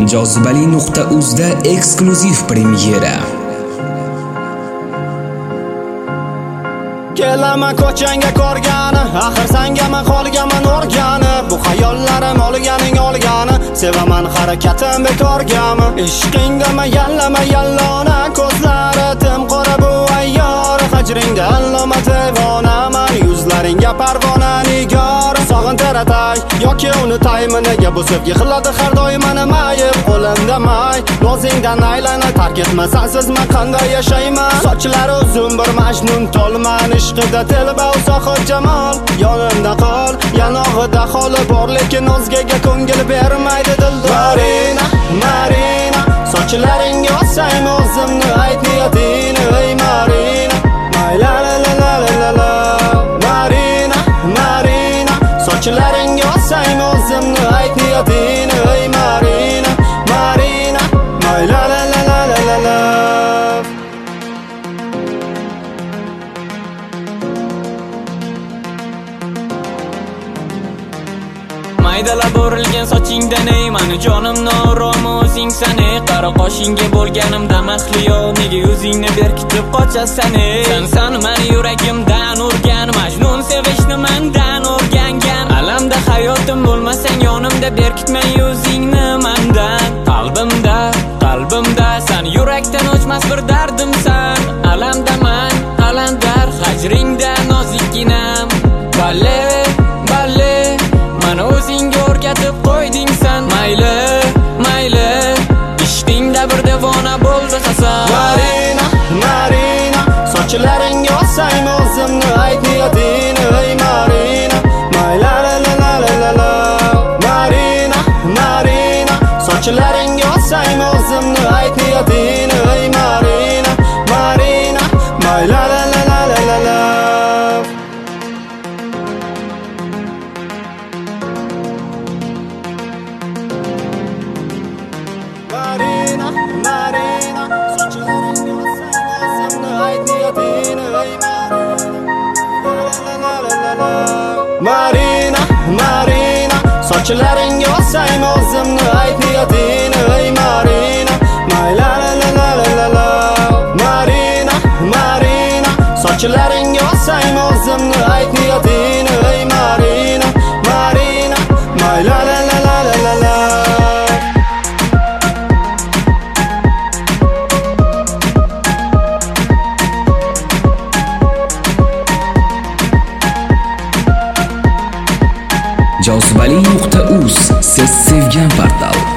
Jozibali.uzda eksklyuziv premyera. Kelaman ko'changga ko'rgani, axir sengaman qolganman o'rgani. Bu hayollarim olganing olgani, sevaman harakatim bekorgami? Ishqingda yallama yallona, ko'zlari timqora bu ayyor. Hajringda alloma devonaman, yuzlaringga parvona nigor. Sog'in taratay yoki unutaymi, nega bu sevgi qiladi har doim meni mayib? Qo'limda may, nozingdan aylanay, tark etmasan siz men qanday yashayman? Sochlari uzun bir majnun tolman, ishqida telba uzoq jamol. Yonimda qol, yanog'ida holi bor, lekin o'zgaga ko'ngil bermaydi dildor. Marina, Marina, sochlaringga osaymi o'zimni, ayt niyatingni ey Marina. La la la la la la. Marina, Marina, sochlaringga osaymi o'zimni, ayt niyatingni ey Marina. Marina, la la la la la la. Maydalab o'rilgan sochingdan ey mani jonimni oromi o'zingsan ey. Qara qoshingga bo'lganimda mahliyo, nega yuzingni berkitib qochasan ey? Sen mani yuragimdan urgan, majnun sevishni mendan o'rgangan. Alamda hayotim bo'lmasang yonimda, berkitmay yuzingni mendan. Qalbimda sen yurakdan o'chmas bir dardimsan. Alamdaman, alandar hajringda nozikginam. Balle mana o'zingga o'rgatib qo'yding sen. Mayli, ishqingda bir devona bo'ldi Hasan. Marina, Marina, sochlaringga osaymi o'zimni, ayt niyatingni ey Marina. La la la la la la. Marina, Marina, sochlaringga osaymi o'zimni, ayt niyatingni ey Marina. Marina, la la la la la la. Marina, Marina, sochlaringga osaymi o'zimni, ayt niyatingni ey Marina. Marina, Marina, sochlaringga osaymi o'zimni, ayt niyatingni ey Marina. La la la la la. Marina, Marina, sochlaringga osaymi o'zimni, ayt niyatingni ey Marina. Marina, la la la la la. Jozibali.uz, siz sevgan portal.